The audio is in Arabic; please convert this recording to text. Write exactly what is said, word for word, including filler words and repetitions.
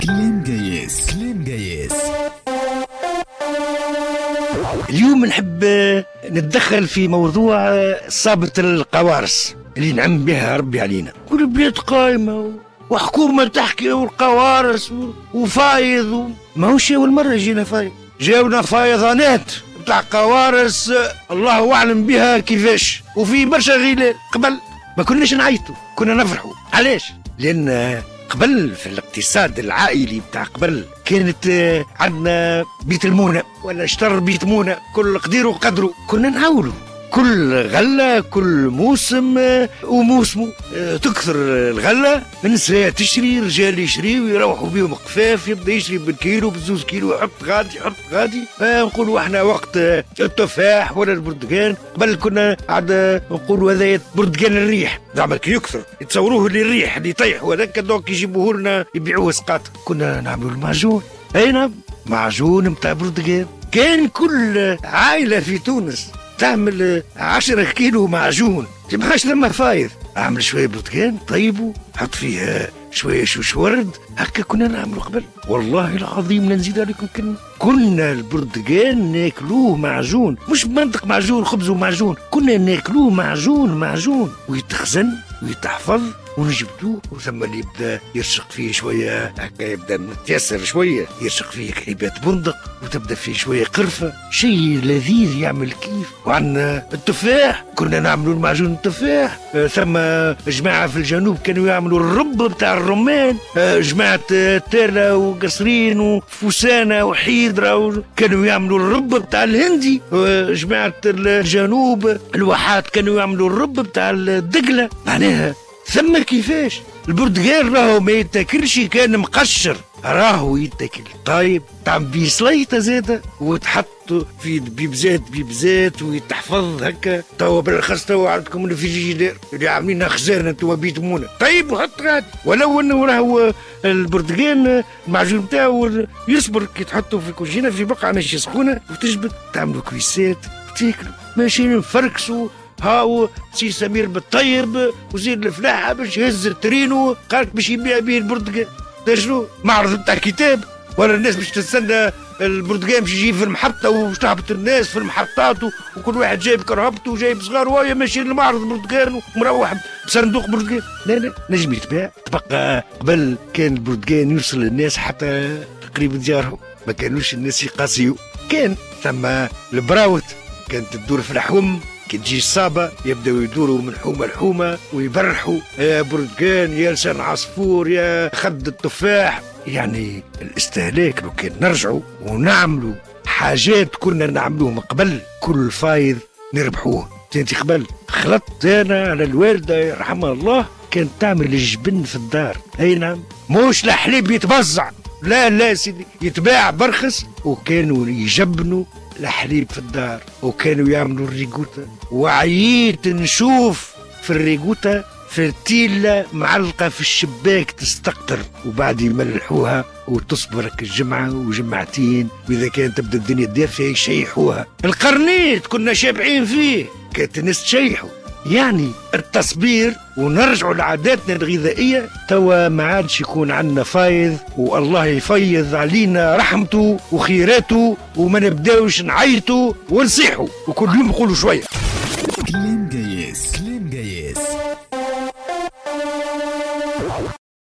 كلام جايز كلام جايز. اليوم نحب نتدخل في موضوع إصابة القوارص اللي نعم بها ربي علينا. كل بلاد قايمة وحكومة تحكي والقوارص وفايض، ما هوش أول مرة جينا فايض، جاونا فايضانات بتاع قوارص الله أعلم بها كيفاش، وفي برشا غلال. قبل ما كناش نعيطوا، كنا نفرحوا. علاش؟ لأن قبل في الاقتصاد العائلي بتاع قبل كانت عندنا بيت المونة ولا اشتر بيت مونة، كل قدير وقدره. كنا نعاولوا كل غلة كل موسم وموسمه، تكثر الغلة النساء تشري، رجال يشري ويروحوا بيهم قفاف، يبدا يشري بالكيلو بزوز كيلو، يحط غادي يحط غادي. نقولوا احنا وقت التفاح ولا البرتقال. قبل كنا عاد نقولوا هذا برتقال الريح، زعما كي يكثر يتصوروه اللي الريح اللي يطيح هذاك، دوك يجيبوه لنا يبيعوه سقاط. كنا نعملوا المعجون، اي نعم معجون نتاع برتقال. كان كل عائلة في تونس تعمل عشرة كيلو معجون، تبقاش لما فايض. اعمل شوية برتقال طيبه، حط فيه شوية شوش ورد، هكا كنا نعملوا قبل. والله العظيم لا نزيد عليكم كلمة، كنا البرتقال ناكلوه معجون، مش بمنطق معجون خبز ومعجون، كنا ناكلوه معجون معجون، ويتخزن ويتحفظ ونجبدوه. وثم اللي يبدا يرشق فيه شويه هكا، يبدا متيسر شويه يرشق فيه كعيبات بندق، وتبدا فيه شويه قرفه، شيء لذيذ يعمل كيف. وعندنا التفاح، كنا نعملوا المعجون التفاح. آه ثم جماعه في الجنوب كانوا يعملوا الرب بتاع الرمان، آه جماعه تالا وقصرين وفوسانه وحيدره كانوا يعملوا الرب بتاع الهندي. آه جماعه الجنوب الواحات كانوا يعملوا الرب بتاع الدقله. معناها ثم كيفاش البرتقال راهو ما يتاكلش، كان مقشر راهو يتاكل طيب، تعم بيه سليطه زاده وتحط في بيبزات بيبزات ويتحفظ هكا. توا بالاخص توا عندكم الفريجيدير اللي عاملينها خزانه توا بيت مونه، طيب وحط غادي. ولو انه راهو البرتقال المعجون بتاعه يصبر، كي تحطه في الكوجينه في بقعه ماشي سخونه وتجبد، تعملوا كويسات وتاكلوا. ماشي نفركسوا هاو سي سمير بالطيب وزيد الفلاحه باش يهز الترينو، قالك باش يبيع به البرتقال. شنو معرض بتاع كتاب ولا الناس باش تستنى البرتقال باش يجي في المحطه وباش تهبط الناس في المحطات، وكل واحد جايب كرهبته وجايب صغار ويا ماشي لمعرض برتقال ومروح بصندوق برتقال. لا لا نجم يتباع. تبقى قبل كان البرتقال يوصل للناس حتى قريب ديارهم، ما كانوش الناس يقاسيو. كان ثم البراوت كانت تدور في الحوم، كي تجي الصابة يبداو يدوروا من حومة لحومة ويبرحوا، يا برتقال يا لسان عصفور يا خد التفاح. يعني الاستهلاك لو كان نرجعوا ونعملوا حاجات كنا نعملوهم قبل، كل فايض نربحوه. انت قبل خلطت انا على الوالدة يرحمها الله، كانت تعمل الجبن في الدار. اي نعم، موش الحليب يتبزع، لا لا سيدي يتباع برخص، وكانوا يجبنوا الحليب في الدار وكانوا يعملوا الريقوتة. وعييت نشوف في الريقوتة في التيلة معلقة في الشباك تستقطر، وبعد يملحوها وتصبرك الجمعة وجمعتين، وإذا كانت تبدأ الدنيا دافئة يشيحوها. القرنيت كنا شابعين فيه، كانت الناس تشيحوا. يعني التصبير ونرجعوا لعاداتنا الغذائية. توا ما عادش يكون عندنا فايض، والله يفيض علينا رحمته وخيراته، وما نبداوش نعيطوا ونصيحوا وكل يوم نقولوا شوية.